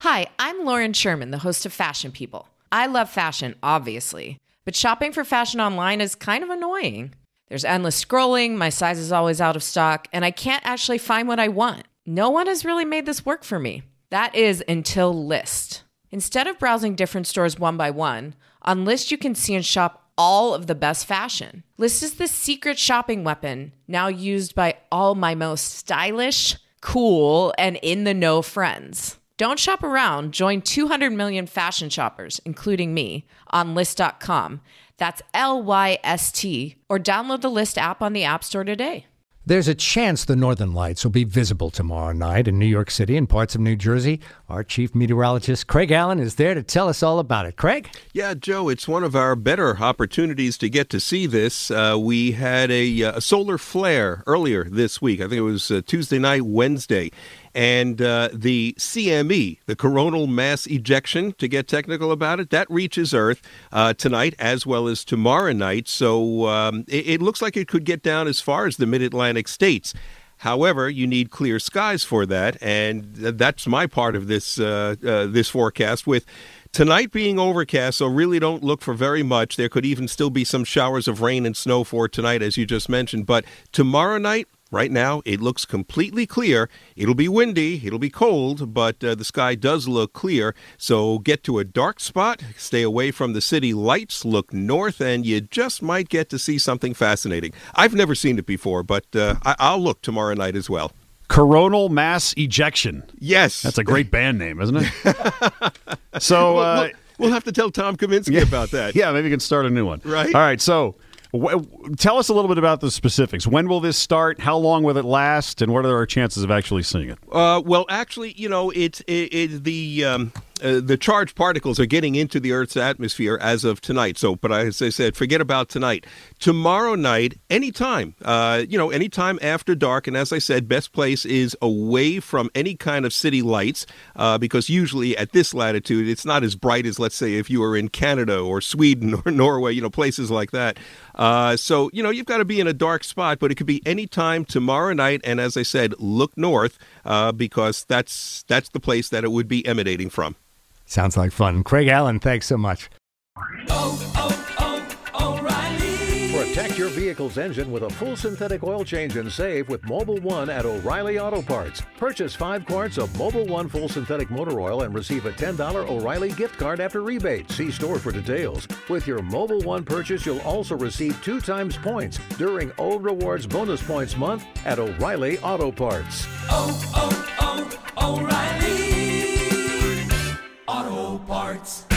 Hi, I'm Lauren Sherman, the host of Fashion People. I love fashion, obviously, but shopping for fashion online is kind of annoying. There's endless scrolling, my size is always out of stock, and I can't actually find what I want. No one has really made this work for me. That is until Lyst. Instead of browsing different stores one by one, on Lyst you can see and shop all of the best fashion. Lyst is the secret shopping weapon, now used by all my most stylish, cool, and in-the-know friends. Don't shop around. Join 200 million fashion shoppers, including me, on Lyst.com. That's Lyst, or download the Lyst app on the App Store today. There's a chance the northern lights will be visible tomorrow night in New York City and parts of New Jersey. Our chief meteorologist, Craig Allen, is there to tell us all about it. Craig? Yeah, Joe, it's one of our better opportunities to get to see this. We had a solar flare earlier this week. I think it was Tuesday night, Wednesday. And the CME, the coronal mass ejection, to get technical about it, that reaches Earth tonight as well as tomorrow night. So it looks like it could get down as far as the mid-Atlantic states. However, you need clear skies for that, and that's my part of this this forecast, with tonight being overcast, so really don't look for very much. There could even still be some showers of rain and snow for tonight, as you just mentioned. But tomorrow night, right now, it looks completely clear. It'll be windy, it'll be cold, but the sky does look clear. So get to a dark spot, stay away from the city lights, look north, and you just might get to see something fascinating. I've never seen it before, but I'll look tomorrow night as well. Coronal mass ejection. Yes. That's a great band name, isn't it? So we'll have to tell Tom Kaminsky about that. Yeah, maybe we can start a new one. Right. All right, so tell us a little bit about the specifics. When will this start? How long will it last? And what are our chances of actually seeing it? Well, actually, you know, the charged particles are getting into the Earth's atmosphere as of tonight. So, but as I said, forget about tonight. Tomorrow night, anytime, anytime after dark. And as I said, best place is away from any kind of city lights, because usually at this latitude, it's not as bright as, let's say, if you were in Canada or Sweden or Norway, places like that. So, you've got to be in a dark spot, but it could be any time tomorrow night. And as I said, look north, because that's the place that it would be emanating from. Sounds like fun. Craig Allen, thanks so much. O'Reilly. Protect your vehicle's engine with a full synthetic oil change and save with Mobil 1 at O'Reilly Auto Parts. Purchase 5 quarts of Mobil 1 full synthetic motor oil and receive a $10 O'Reilly gift card after rebate. See store for details. With your Mobil 1 purchase, you'll also receive 2 times points during O Rewards Bonus Points Month at O'Reilly Auto Parts. O'Reilly Auto Parts.